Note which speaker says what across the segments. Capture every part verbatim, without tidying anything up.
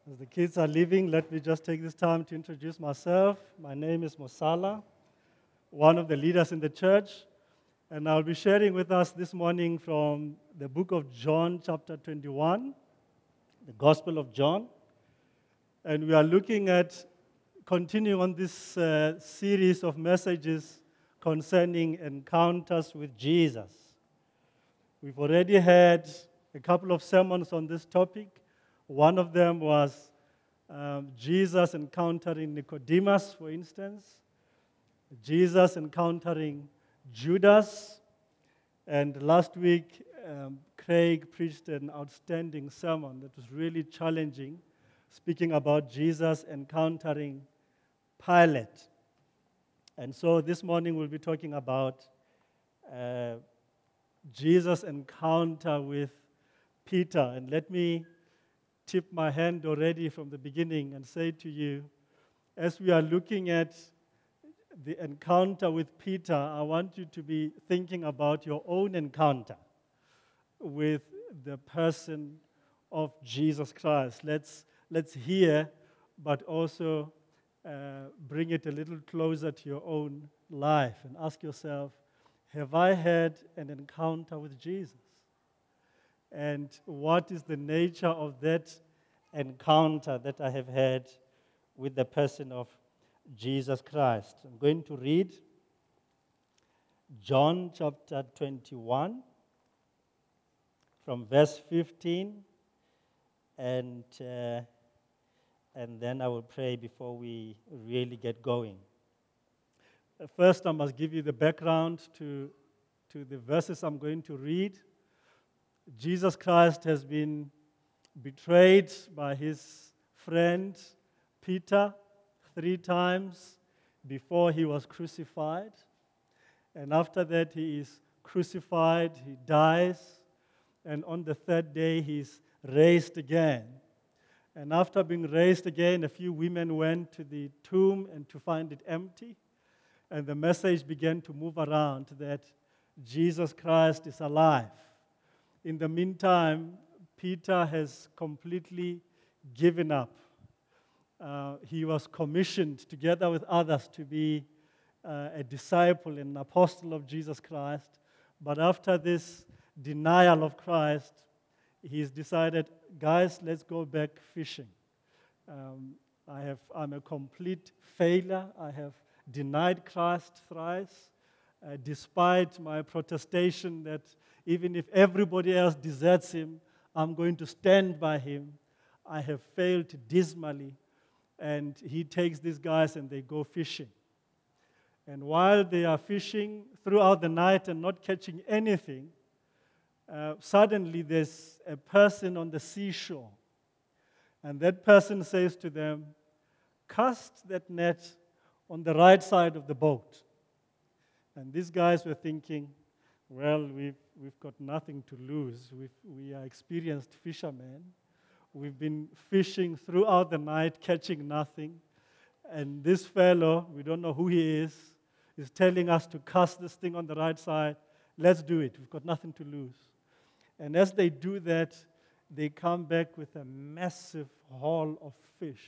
Speaker 1: As the kids are leaving, let me just take this time to introduce myself. My name is Mosala, one of the leaders in the church, and I'll be sharing with us this morning from the book of John, chapter twenty-one, the Gospel of John. And we are looking at continuing on this uh, series of messages concerning encounters with Jesus. We've already had a couple of sermons on this topic. One of them was um, Jesus encountering Nicodemus, for instance, Jesus encountering Judas, and last week um, Craig preached an outstanding sermon that was really challenging, speaking about Jesus encountering Pilate. And so this morning we'll be talking about uh, Jesus' encounter with Peter. And let me tip my hand already from the beginning and say to you, as we are looking at the encounter with Peter, I want you to be thinking about your own encounter with the person of Jesus Christ. Let's, let's hear, but also uh, bring it a little closer to your own life and ask yourself, have I had an encounter with Jesus? And what is the nature of that encounter that I have had with the person of Jesus Christ? I'm going to read John chapter twenty-one from verse fifteen, and, uh, and then I will pray before we really get going. First, I must give you the background to, to the verses I'm going to read. Jesus Christ has been betrayed by his friend Peter three times before he was crucified. And after that, he is crucified, he dies, and on the third day, he's raised again. And after being raised again, a few women went to the tomb and to find it empty. And the message began to move around that Jesus Christ is alive. In the meantime, Peter has completely given up. Uh, he was commissioned together with others to be uh, a disciple and an apostle of Jesus Christ. But after this denial of Christ, he's decided, guys, let's go back fishing. Um, I have, I'm a complete failure. I have denied Christ thrice, uh, despite my protestation that even if everybody else deserts him, I'm going to stand by him. I have failed dismally. And he takes these guys and they go fishing. And while they are fishing throughout the night and not catching anything, uh, suddenly there's a person on the seashore. And that person says to them, cast that net on the right side of the boat. And these guys were thinking, well, we've, we've got nothing to lose. We've, we are experienced fishermen. We've been fishing throughout the night, catching nothing. And this fellow, we don't know who he is, is telling us to cast this thing on the right side. Let's do it. We've got nothing to lose. And as they do that, they come back with a massive haul of fish.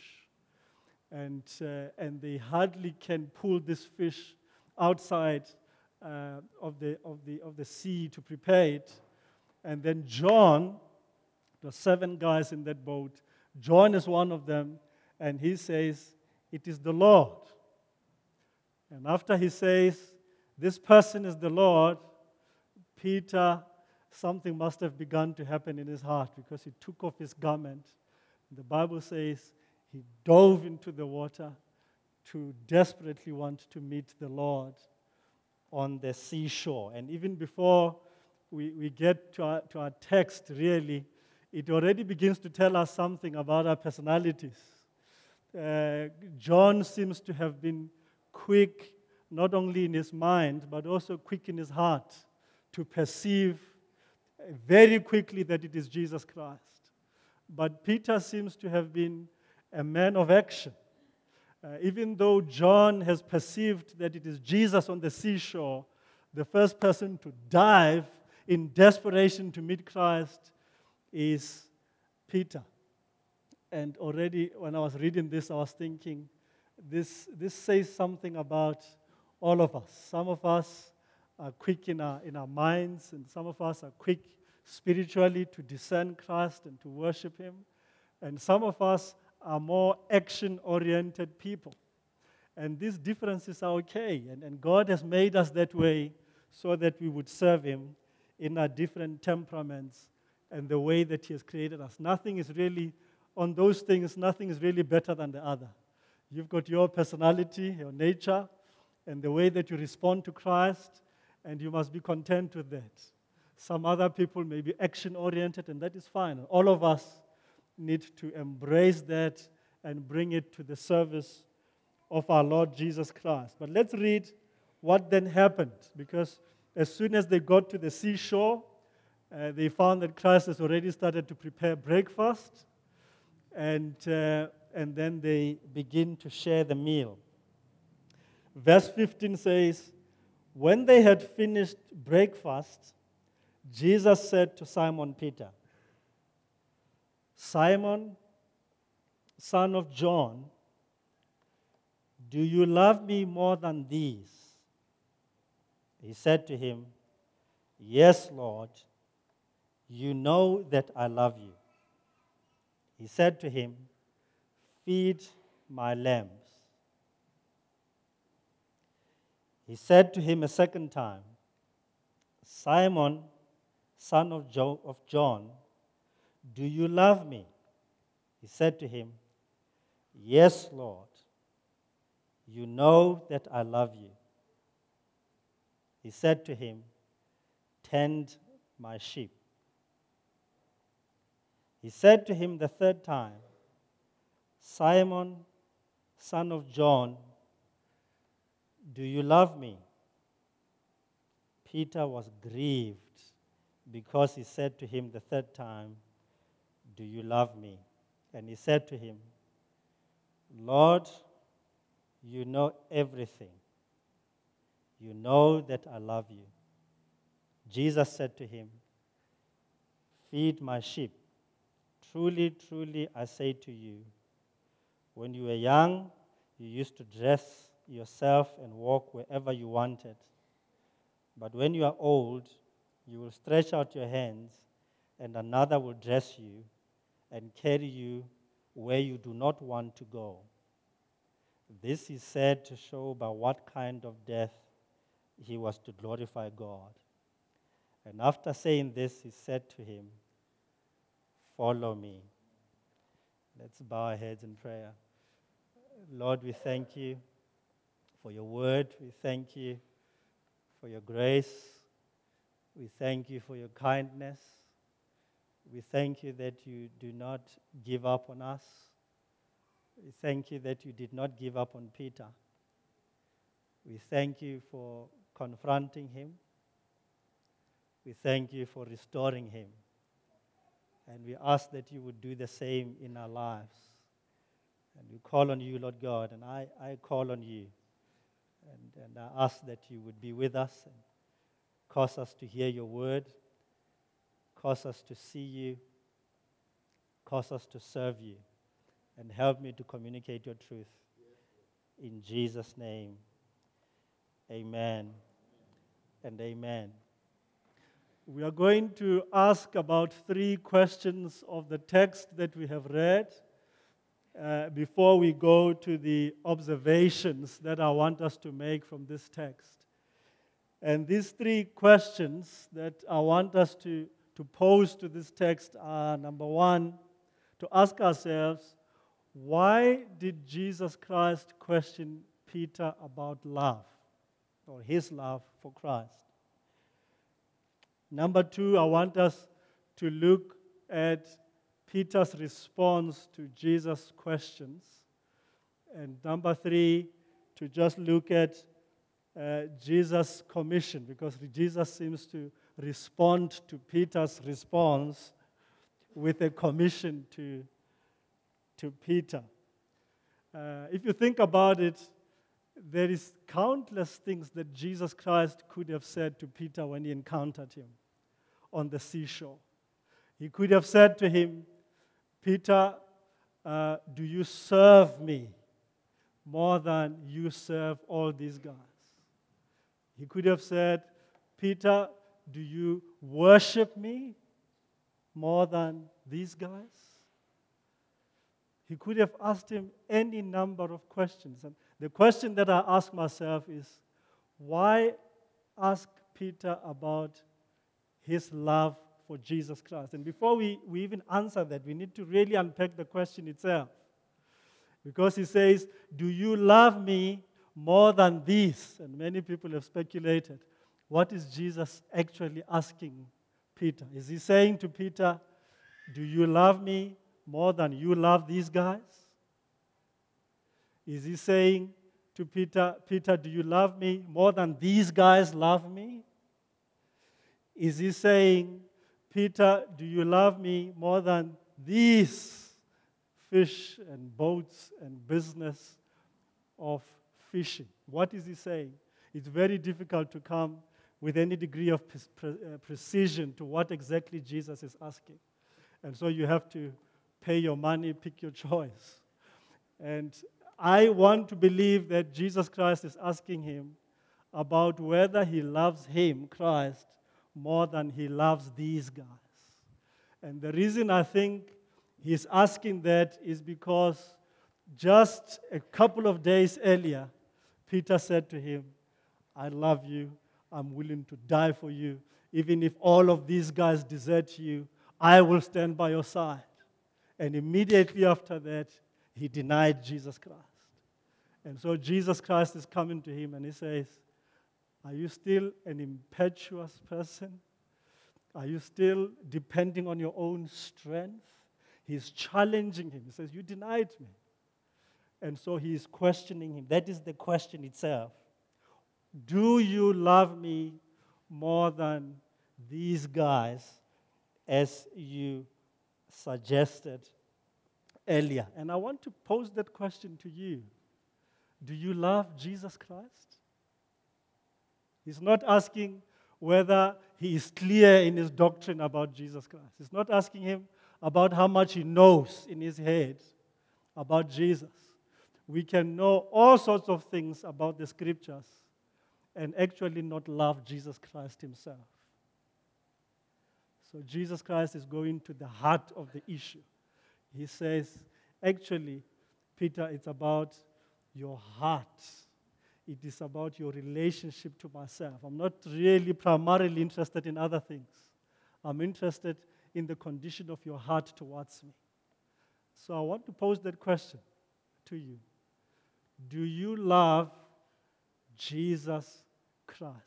Speaker 1: And, uh, and they hardly can pull this fish outside uh, of, the, of, the, of the sea to prepare it. And then John, there were seven guys in that boat. John is one of them, and he says, it is the Lord. And after he says, this person is the Lord, Peter, something must have begun to happen in his heart because he took off his garment. The Bible says he dove into the water to desperately want to meet the Lord on the seashore. And even before we, we get to our, to our text, really, it already begins to tell us something about our personalities. Uh, John seems to have been quick, not only in his mind, but also quick in his heart to perceive very quickly that it is Jesus Christ. But Peter seems to have been a man of action. Uh, even though John has perceived that it is Jesus on the seashore, the first person to dive in desperation to meet Christ is Peter. And already when I was reading this, I was thinking, this, this says something about all of us. Some of us are quick in our, in our minds, and some of us are quick spiritually to discern Christ and to worship Him. And some of us are more action-oriented people. And these differences are okay. And, and God has made us that way so that we would serve Him in our different temperaments and the way that He has created us. Nothing is really, on those things, nothing is really better than the other. You've got your personality, your nature, and the way that you respond to Christ, and you must be content with that. Some other people may be action-oriented, and that is fine. All of us need to embrace that and bring it to the service of our Lord Jesus Christ. But let's read what then happened, because as soon as they got to the seashore, uh, they found that Christ has already started to prepare breakfast, and, uh, and then they begin to share the meal. Verse fifteen says, when they had finished breakfast, Jesus said to Simon Peter, Simon, son of John, do you love me more than these? He said to him, yes, Lord, you know that I love you. He said to him, feed my lambs. He said to him a second time, Simon, son of, jo- of John, do you love me? He said to him, yes, Lord, you know that I love you. He said to him, tend my sheep. He said to him the third time, Simon, son of John, do you love me? Peter was grieved because he said to him the third time, do you love me? And he said to him, Lord, you know everything. You know that I love you. Jesus said to him, feed my sheep. Truly, truly, I say to you, when you were young, you used to dress yourself and walk wherever you wanted. But when you are old, you will stretch out your hands, and another will dress you and carry you where you do not want to go. This he said to show by what kind of death he was to glorify God. And after saying this, he said to him, follow me. Let's bow our heads in prayer. Lord, we thank you for your word. We thank you for your grace. We thank you for your kindness. We thank you that you do not give up on us. We thank you that you did not give up on Peter. We thank you for confronting him. We thank you for restoring him. And we ask that you would do the same in our lives. And we call on you, Lord God, and I, I call on you. And, and I ask that you would be with us and cause us to hear your word, cause us to see you, cause us to serve you, and help me to communicate your truth. In Jesus' name, amen and amen. We are going to ask about three questions of the text that we have read uh, before we go to the observations that I want us to make from this text. And these three questions that I want us to, to pose to this text are, number one, to ask ourselves, why did Jesus Christ question Peter about love, or his love for Christ? Number two, I want us to look at Peter's response to Jesus' questions. And number three, to just look at uh, Jesus' commission, because Jesus seems to respond to Peter's response with a commission to, to Peter. Uh, if you think about it, there is countless things that Jesus Christ could have said to Peter when he encountered him on the seashore. He could have said to him, Peter, uh, do you serve me more than you serve all these guys? He could have said, Peter, do you worship me more than these guys? He could have asked him any number of questions. And the question that I ask myself is, why ask Peter about his love for Jesus Christ? And before we, we even answer that, we need to really unpack the question itself. Because he says, do you love me more than these? And many people have speculated, what is Jesus actually asking Peter? Is he saying to Peter, do you love me more than you love these guys? Is he saying to Peter, Peter, do you love me more than these guys love me? Is he saying, Peter, do you love me more than these fish and boats and business of fishing? What is he saying? It's very difficult to come with any degree of pre- pre- uh, precision to what exactly Jesus is asking. And so you have to pay your money, pick your choice. And I want to believe that Jesus Christ is asking him about whether he loves him, Christ, more than he loves these guys. And the reason I think he's asking that is because just a couple of days earlier, Peter said to him, I love you, I'm willing to die for you. Even if all of these guys desert you, I will stand by your side. And immediately after that, he denied Jesus Christ. And so Jesus Christ is coming to him and he says, are you still an impetuous person? Are you still depending on your own strength? He's challenging him. He says, you denied me. And so he is questioning him. That is the question itself. Do you love me more than these guys, as you suggested earlier? And I want to pose that question to you. Do you love Jesus Christ? He's not asking whether he is clear in his doctrine about Jesus Christ. He's not asking him about how much he knows in his head about Jesus. We can know all sorts of things about the scriptures and actually not love Jesus Christ himself. So Jesus Christ is going to the heart of the issue. He says, actually, Peter, it's about your heart. It is about your relationship to myself. I'm not really primarily interested in other things. I'm interested in the condition of your heart towards me. So I want to pose that question to you. Do you love Jesus Christ?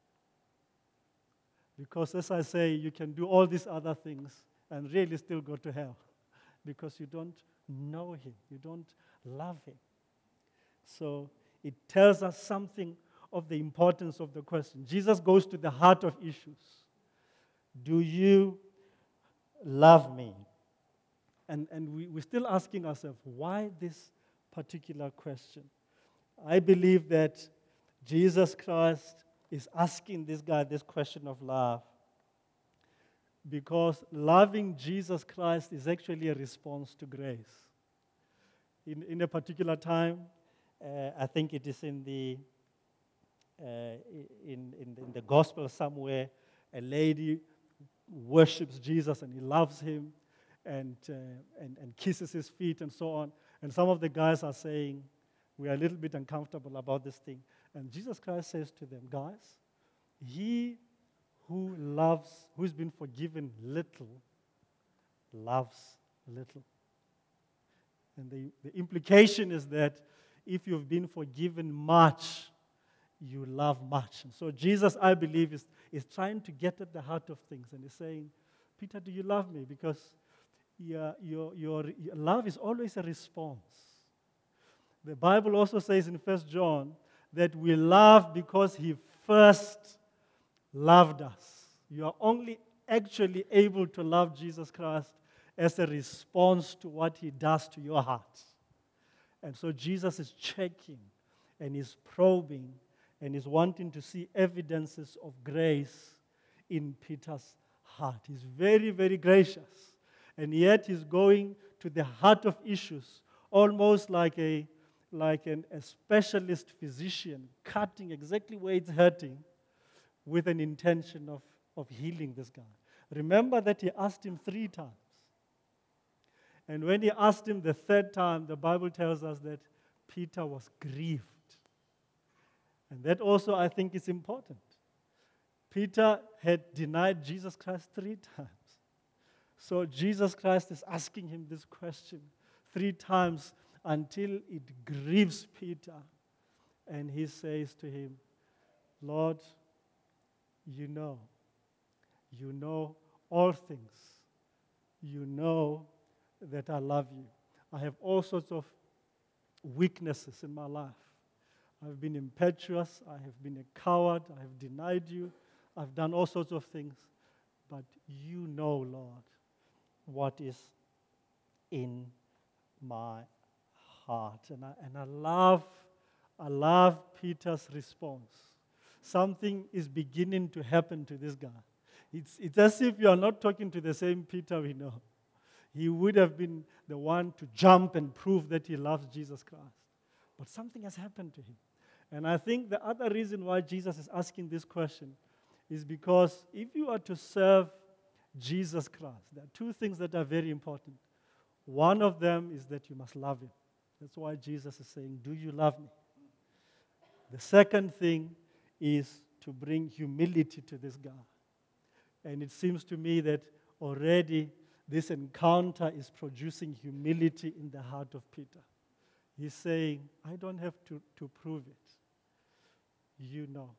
Speaker 1: Because as I say, you can do all these other things and really still go to hell because you don't know him. You don't love him. So it tells us something of the importance of the question. Jesus goes to the heart of issues. Do you love me? And, and we, we're still asking ourselves, why this particular question? I believe that Jesus Christ is asking this guy this question of love because loving Jesus Christ is actually a response to grace. In, in a particular time, uh, I think it is in the uh, in, in, in the gospel somewhere, a lady worships Jesus and he loves him and, uh, and, and kisses his feet and so on. And some of the guys are saying, we are a little bit uncomfortable about this thing. And Jesus Christ says to them, guys, he who loves, who's been forgiven little, loves little. And the, the implication is that if you've been forgiven much, you love much. And so Jesus, I believe, is, is trying to get at the heart of things. And he's saying, Peter, do you love me? Because your, your, your, your love is always a response. The Bible also says in First John that we love because he first loved us. You are only actually able to love Jesus Christ as a response to what he does to your heart. And so Jesus is checking and he's probing and he's wanting to see evidences of grace in Peter's heart. He's very, very gracious. And yet he's going to the heart of issues, almost like a like an, a specialist physician cutting exactly where it's hurting with an intention of, of healing this guy. Remember that he asked him three times. And when he asked him the third time, the Bible tells us that Peter was grieved. And that also, I think, is important. Peter had denied Jesus Christ three times. So Jesus Christ is asking him this question three times until it grieves Peter. And he says to him, Lord, you know, you know all things. You know that I love you. I have all sorts of weaknesses in my life. I've been impetuous. I have been a coward. I have denied you. I've done all sorts of things. But you know, Lord, what is in my heart. And I, and I love, I love Peter's response. Something is beginning to happen to this guy. It's, it's as if you are not talking to the same Peter we know. He would have been the one to jump and prove that he loves Jesus Christ. But something has happened to him. And I think the other reason why Jesus is asking this question is because if you are to serve Jesus Christ, there are two things that are very important. One of them is that you must love him. That's why Jesus is saying, do you love me? The second thing is to bring humility to this guy. And it seems to me that already this encounter is producing humility in the heart of Peter. He's saying, I don't have to, to prove it. You know.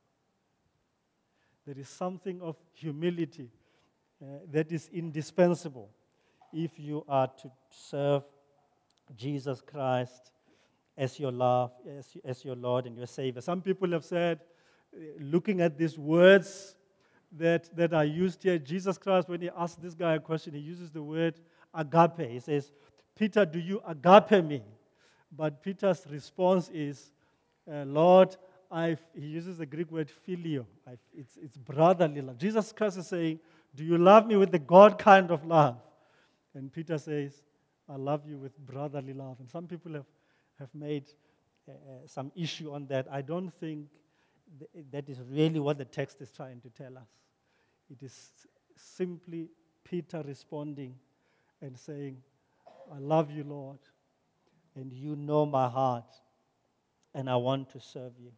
Speaker 1: There is something of humility uh, that is indispensable if you are to serve Jesus Christ as your love, as, as your Lord and your Savior. Some people have said, uh, looking at these words that, that are used here, Jesus Christ, when he asks this guy a question, he uses the word agape. He says, Peter, do you agape me? But Peter's response is, uh, Lord, I've, he uses the Greek word phileo. I've, it's, it's brotherly love. Jesus Christ is saying, do you love me with the God kind of love? And Peter says, I love you with brotherly love. And some people have, have made uh, some issue on that. I don't think th- that is really what the text is trying to tell us. It is simply Peter responding and saying, I love you, Lord, and you know my heart, and I want to serve you.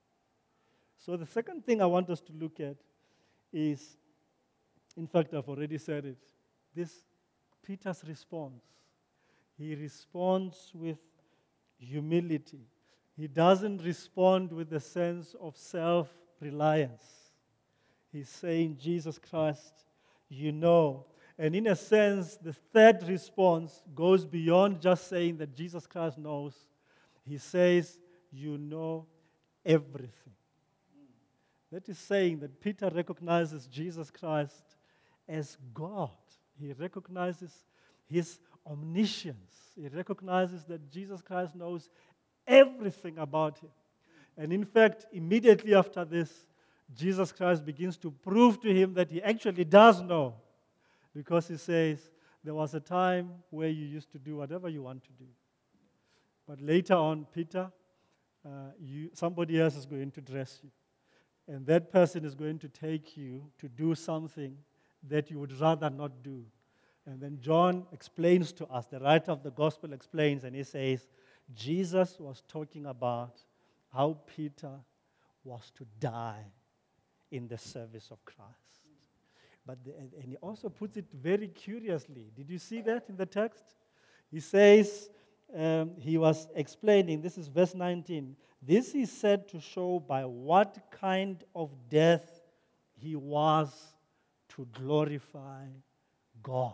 Speaker 1: So the second thing I want us to look at is, in fact, I've already said it, this Peter's response. He responds with humility. He doesn't respond with a sense of self-reliance. He's saying, Jesus Christ, you know. And in a sense, the third response goes beyond just saying that Jesus Christ knows. He says, you know everything. That is saying that Peter recognizes Jesus Christ as God. He recognizes his omniscience. He recognizes that Jesus Christ knows everything about him. And in fact, immediately after this, Jesus Christ begins to prove to him that he actually does know. Because he says, there was a time where you used to do whatever you want to do. But later on, Peter, uh, you, somebody else is going to dress you. And that person is going to take you to do something that you would rather not do. And then John explains to us, the writer of the gospel explains, and he says, Jesus was talking about how Peter was to die in the service of Christ. But the, and he also puts it very curiously. Did you see that in the text? He says, um, he was explaining, this is verse nineteen, this is said to show by what kind of death he was to glorify God.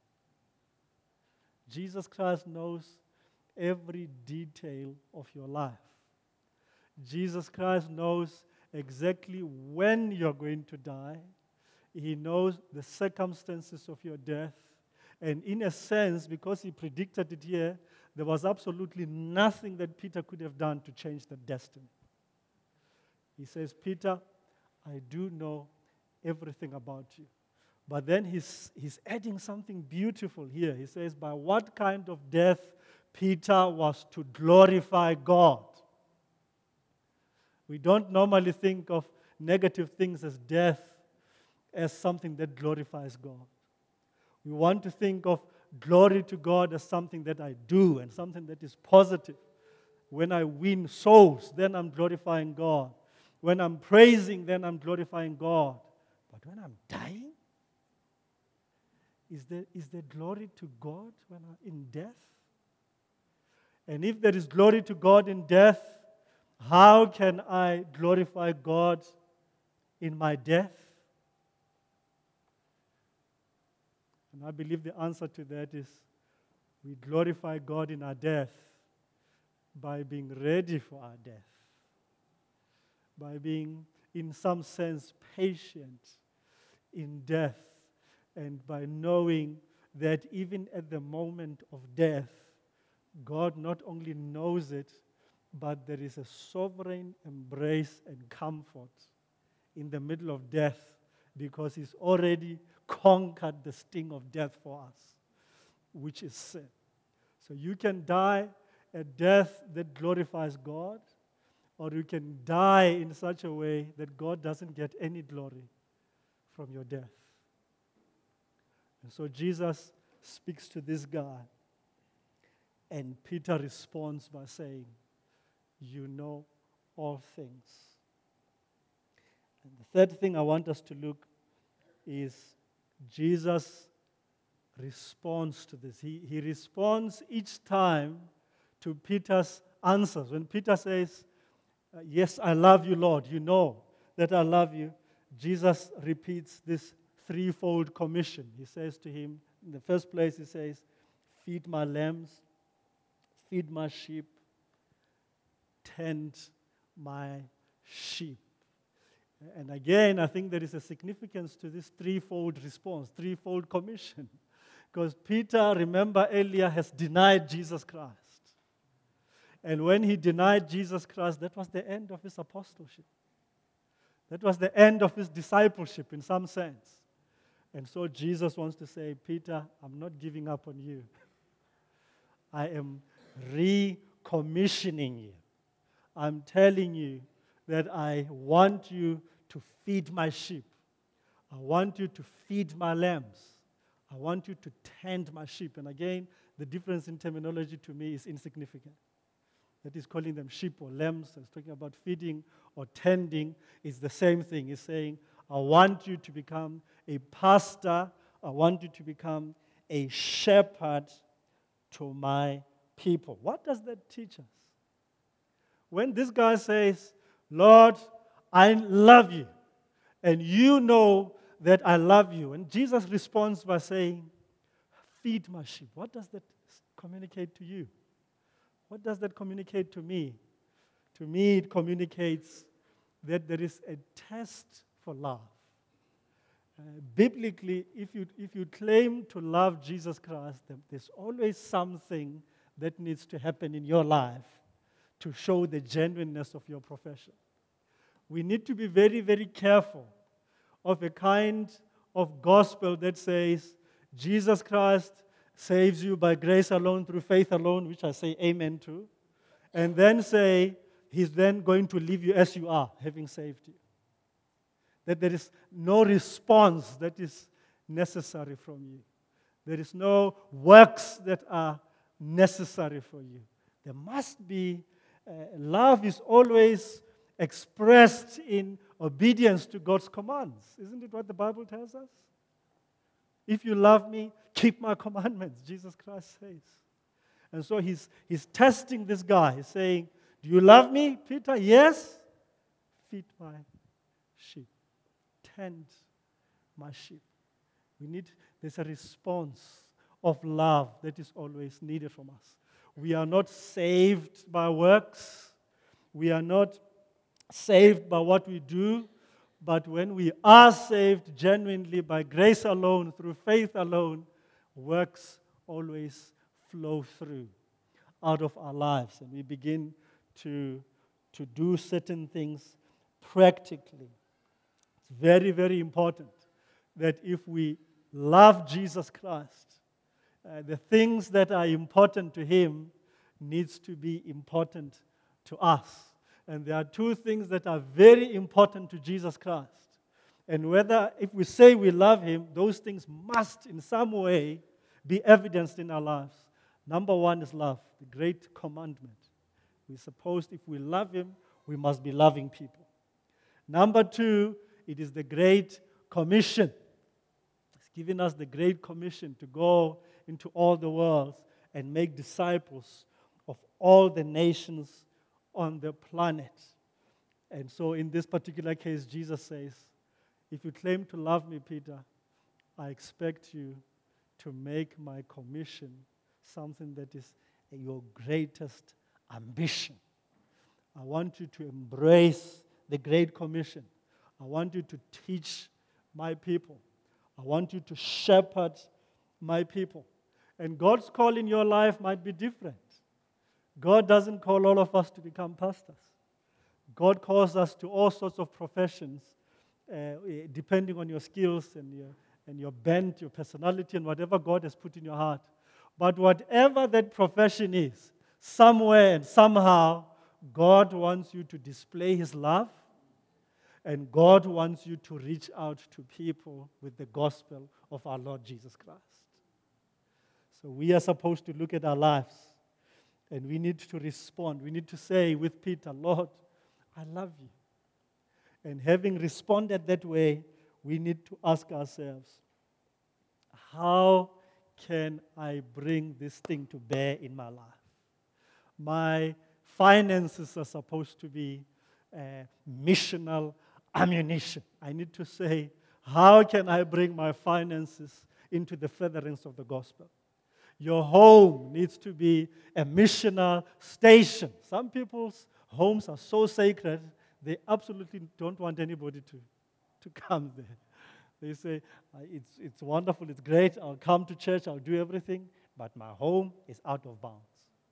Speaker 1: Jesus Christ knows every detail of your life. Jesus Christ knows exactly when you're going to die. He knows the circumstances of your death. And in a sense, because he predicted it here, there was absolutely nothing that Peter could have done to change the destiny. He says, Peter, I do know everything about you. But then he's, he's adding something beautiful here. He says, by what kind of death Peter was to glorify God. We don't normally think of negative things as death as something that glorifies God. We want to think of glory to God as something that I do and something that is positive. When I win souls, then I'm glorifying God. When I'm praising, then I'm glorifying God. But when I'm dying, is there, is there glory to God when I'm in death? And if there is glory to God in death, how can I glorify God in my death? And I believe the answer to that is we glorify God in our death by being ready for our death, by being, in some sense, patient in death, and by knowing that even at the moment of death, God not only knows it, but there is a sovereign embrace and comfort in the middle of death because He's already conquered the sting of death for us, which is sin. So you can die a death that glorifies God, or you can die in such a way that God doesn't get any glory from your death. And so Jesus speaks to this guy, and Peter responds by saying, you know all things. And the third thing I want us to look is Jesus' response to this. He, he responds each time to Peter's answers. When Peter says, yes, I love you, Lord, you know that I love you, Jesus repeats this threefold commission. He says to him, in the first place, he says, feed my lambs, feed my sheep, tend my sheep. And again, I think there is a significance to this threefold response, threefold commission. Because Peter, remember earlier, has denied Jesus Christ. And when he denied Jesus Christ, that was the end of his apostleship. That was the end of his discipleship in some sense. And so Jesus wants to say, Peter, I'm not giving up on you. I am recommissioning you. I'm telling you that I want you to feed my sheep. I want you to feed my lambs. I want you to tend my sheep. And again, the difference in terminology to me is insignificant. That is calling them sheep or lambs. It's talking about feeding or tending. It's the same thing. It's saying, I want you to become a pastor. I want you to become a shepherd to my people. What does that teach us? When this guy says, Lord, I love you, and you know that I love you, and Jesus responds by saying, feed my sheep. What does that communicate to you? What does that communicate to me? To me, it communicates that there is a test for love. Uh, biblically, if you, if you claim to love Jesus Christ, then there's always something that needs to happen in your life to show the genuineness of your profession. We need to be very, very careful of a kind of gospel that says Jesus Christ saves you by grace alone, through faith alone, which I say amen to, and then say He's then going to leave you as you are, having saved you. That there is no response that is necessary from you. There is no works that are necessary for you. There must be, uh, love is always expressed in obedience to God's commands. Isn't it what the Bible tells us? If you love me, keep my commandments, Jesus Christ says. And so he's, he's testing this guy. He's saying, do you love me, Peter? Yes. Feed my sheep. Tend my sheep. We need, there's a response of love that is always needed from us. We are not saved by works. We are not saved by what we do. But when we are saved genuinely by grace alone, through faith alone, works always flow through out of our lives. And we begin to, to do certain things practically. It's very, very important that if we love Jesus Christ, uh, the things that are important to him needs to be important to us. And there are two things that are very important to Jesus Christ. And whether, if we say we love him, those things must in some way be evidenced in our lives. Number one is love, the great commandment. We're supposed, if we love him, we must be loving people. Number two, it is the Great Commission. It's given us the Great Commission to go into all the world and make disciples of all the nations on the planet. And so in this particular case, Jesus says, if you claim to love me, Peter, I expect you to make my commission something that is your greatest ambition. I want you to embrace the Great Commission. I want you to teach my people. I want you to shepherd my people. And God's call in your life might be different. God doesn't call all of us to become pastors. God calls us to all sorts of professions, uh, depending on your skills and your, and your bent, your personality, and whatever God has put in your heart. But whatever that profession is, somewhere and somehow, God wants you to display his love, and God wants you to reach out to people with the gospel of our Lord Jesus Christ. So we are supposed to look at our lives, and we need to respond. We need to say with Peter, Lord, I love you. And having responded that way, we need to ask ourselves, how can I bring this thing to bear in my life? My finances are supposed to be uh, missional ammunition. I need to say, how can I bring my finances into the furtherance of the gospel? Your home needs to be a missional station. Some people's homes are so sacred, they absolutely don't want anybody to, to come there. They say, it's, it's wonderful, it's great, I'll come to church, I'll do everything, but my home is out of bounds.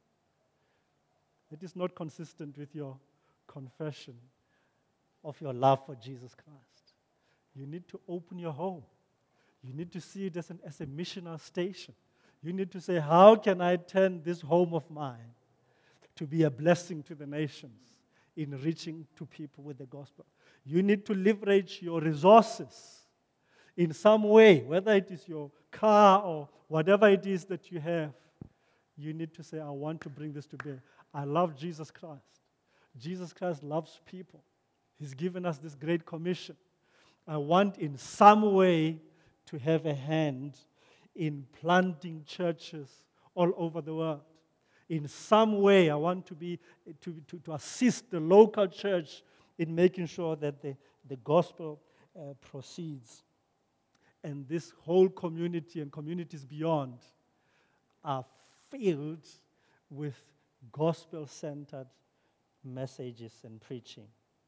Speaker 1: It is not consistent with your confession of your love for Jesus Christ. You need to open your home. You need to see it as, an, as a missional station. You need to say, how can I turn this home of mine to be a blessing to the nations in reaching to people with the gospel? You need to leverage your resources in some way, whether it is your car or whatever it is that you have. You need to say, I want to bring this to bear. I love Jesus Christ. Jesus Christ loves people. He's given us this great commission. I want in some way to have a hand in planting churches all over the world. In some way, I want to be to, to, to assist the local church in making sure that the, the gospel uh, proceeds. And this whole community and communities beyond are filled with gospel-centered messages and preaching.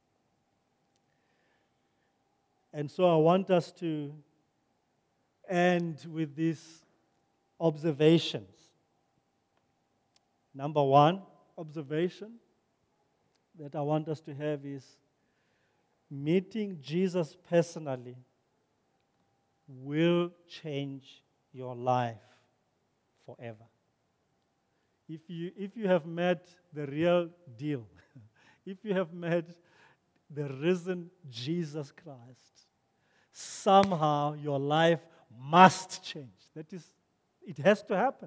Speaker 1: And so I want us to end with these observations. Number one observation that I want us to have is meeting Jesus personally will change your life forever. If you, if you have met the real deal, if you have met the risen Jesus Christ, somehow your life must change. That is, it has to happen.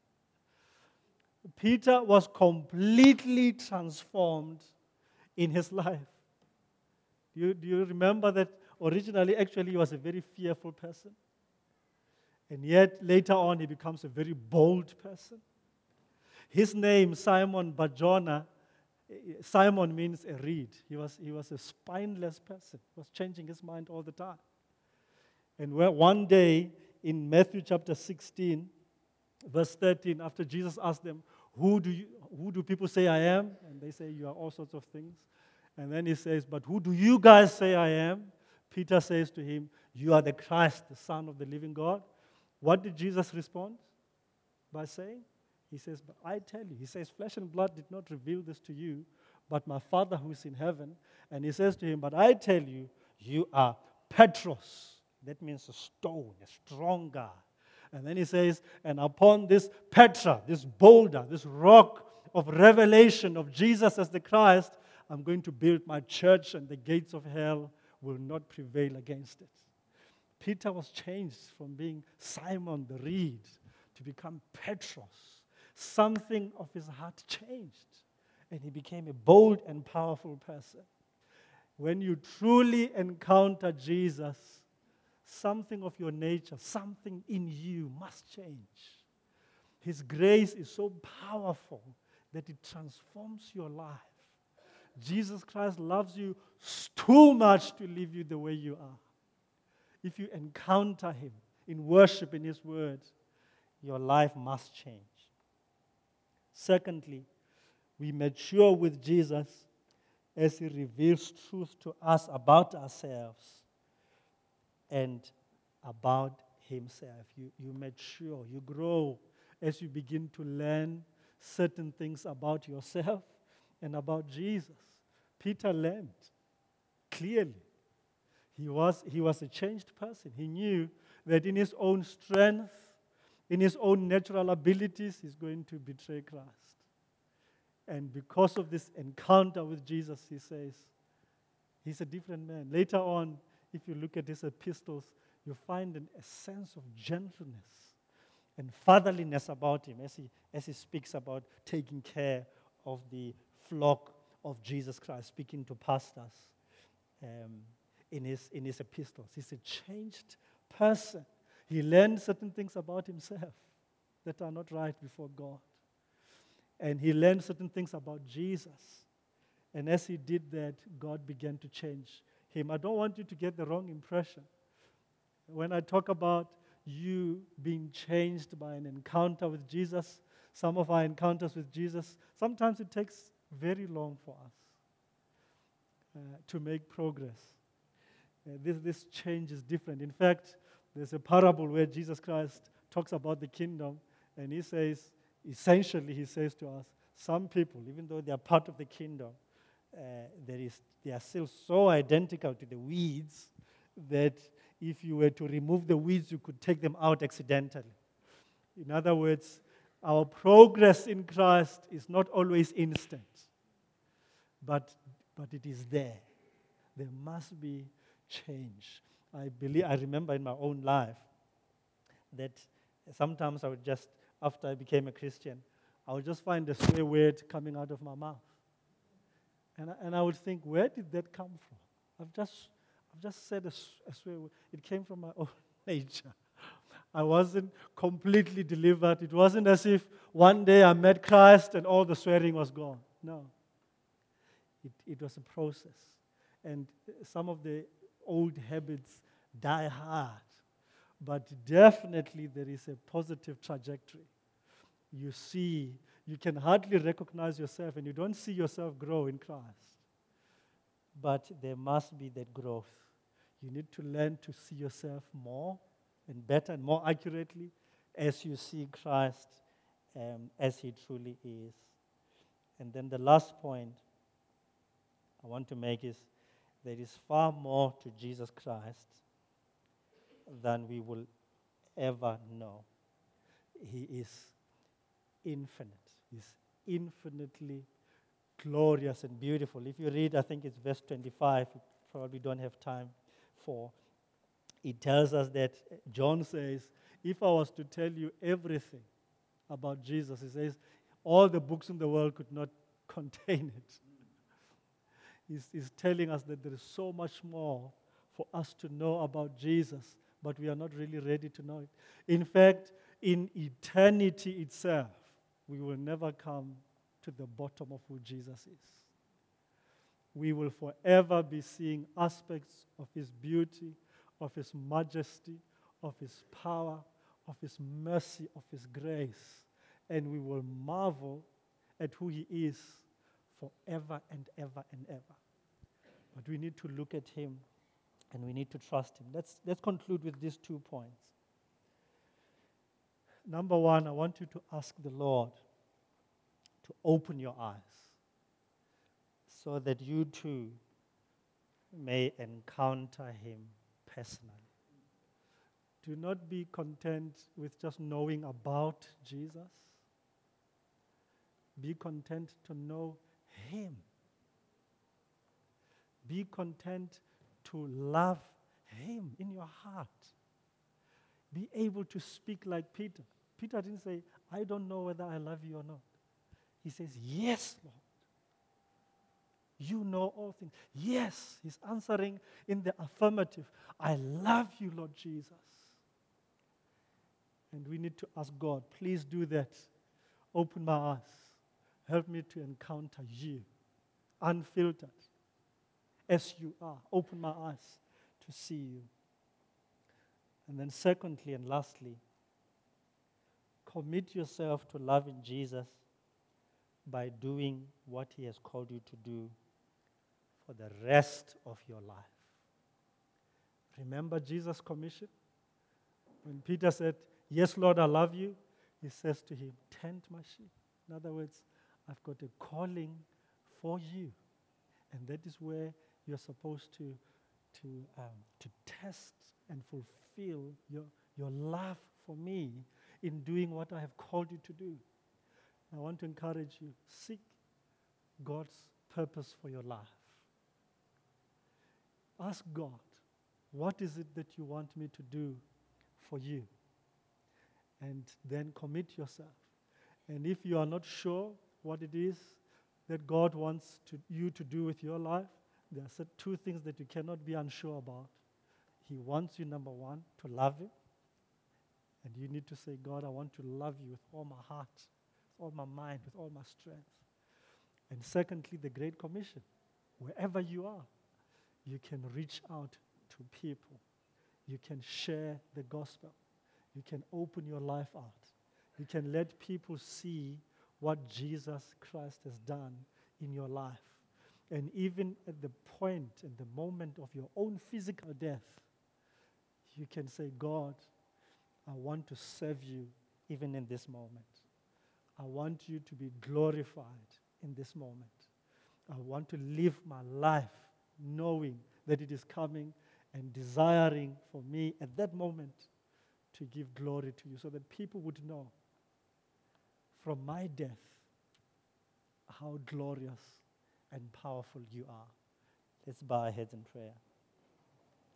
Speaker 1: Peter was completely transformed in his life. Do you, do you remember that originally, actually, he was a very fearful person? And yet, later on, he becomes a very bold person. His name, Simon Bar-Jonah, Simon means a reed. He was, he was a spineless person. He was changing his mind all the time. And one day, in Matthew chapter sixteen, verse thirteen, after Jesus asked them, who do, you, who do people say I am? And they say, you are all sorts of things. And then he says, but who do you guys say I am? Peter says to him, you are the Christ, the Son of the living God. What did Jesus respond by saying? He says, but I tell you. He says, flesh and blood did not reveal this to you, but my Father who is in heaven. And he says to him, but I tell you, you are Petros, That means a stone, a strong God. And then he says, and upon this Petra, this boulder, this rock of revelation of Jesus as the Christ, I'm going to build my church, and the gates of hell will not prevail against it. Peter was changed from being Simon the reed to become Petros. Something of his heart changed, and he became a bold and powerful person. When you truly encounter Jesus, something of your nature, something in you must change. His grace is so powerful that it transforms your life. Jesus Christ loves you too much to leave you the way you are. If you encounter him in worship, in his word, your life must change. Secondly, we mature with Jesus as he reveals truth to us about ourselves and about himself. You, you mature, you grow as you begin to learn certain things about yourself and about Jesus. Peter learned clearly. He was, he was a changed person. He knew that in his own strength, in his own natural abilities, he's going to betray Christ. And because of this encounter with Jesus, he says, he's a different man. Later on, if you look at his epistles, you find an, a sense of gentleness and fatherliness about him as he, as he speaks about taking care of the flock of Jesus Christ, speaking to pastors um, in, his, in his epistles. He's a changed person. He learned certain things about himself that are not right before God. And he learned certain things about Jesus. And as he did that, God began to change him. I don't want you to get the wrong impression. When I talk about you being changed by an encounter with Jesus, some of our encounters with Jesus, sometimes it takes very long for us uh, to make progress. Uh, this, this change is different. In fact, there's a parable where Jesus Christ talks about the kingdom, and he says, essentially, he says to us, some people, even though they are part of the kingdom, uh, there is, they are still so identical to the weeds that if you were to remove the weeds, you could take them out accidentally. In other words, our progress in Christ is not always instant, but, but it is there. There must be change. I believe, I remember in my own life that sometimes I would just, after I became a Christian, I would just find a swear word coming out of my mouth. And I, and I would think, where did that come from? I've just, I've just said a, a swear word. It came from my own nature. I wasn't completely delivered. It wasn't as if one day I met Christ and all the swearing was gone. No. It, it was a process. And some of the old habits die hard. But definitely there is a positive trajectory. You see, you can hardly recognize yourself and you don't see yourself grow in Christ. But there must be that growth. You need to learn to see yourself more and better and more accurately as you see Christ um, as he truly is. And then the last point I want to make is there is far more to Jesus Christ than we will ever know. He is infinite. He's infinitely glorious and beautiful. If you read, I think it's verse twenty-five, you probably don't have time for. It tells us that John says, if I was to tell you everything about Jesus, he says, all the books in the world could not contain it. He's, he's telling us that there is so much more for us to know about Jesus, but we are not really ready to know it. In fact, in eternity itself, we will never come to the bottom of who Jesus is. We will forever be seeing aspects of his beauty, of his majesty, of his power, of his mercy, of his grace. And we will marvel at who he is forever and ever and ever. But we need to look at him and we need to trust him. Let's, let's conclude with these two points. Number one, I want you to ask the Lord to open your eyes so that you too may encounter him personally. Do not be content with just knowing about Jesus. Be content to know Him. Be content to love Him in your heart. Be able to speak like Peter. Peter didn't say, I don't know whether I love you or not. He says, yes, Lord. You know all things. Yes, he's answering in the affirmative. I love you, Lord Jesus. And we need to ask God, please do that. Open my eyes. Help me to encounter you, unfiltered, as you are. Open my eyes to see you. And then secondly and lastly, commit yourself to loving Jesus by doing what he has called you to do for the rest of your life. Remember Jesus' commission? When Peter said, yes, Lord, I love you, he says to him, tend my sheep. In other words, I've got a calling for you. And that is where you're supposed to, to, um, to test and fulfill your, your love for me in doing what I have called you to do. I want to encourage you, seek God's purpose for your life. Ask God, what is it that you want me to do for you? And then commit yourself. And if you are not sure what it is that God wants to, you to do with your life, there are two things that you cannot be unsure about. He wants you, number one, to love Him. And you need to say, God, I want to love you with all my heart, with all my mind, with all my strength. And secondly, the Great Commission. Wherever you are, you can reach out to people. You can share the gospel. You can open your life out. You can let people see what Jesus Christ has done in your life. And even at the point, at the moment of your own physical death, you can say, God, I want to serve you even in this moment. I want you to be glorified in this moment. I want to live my life knowing that it is coming and desiring for me at that moment to give glory to you so that people would know from my death how glorious and powerful you are. Let's bow our heads in prayer.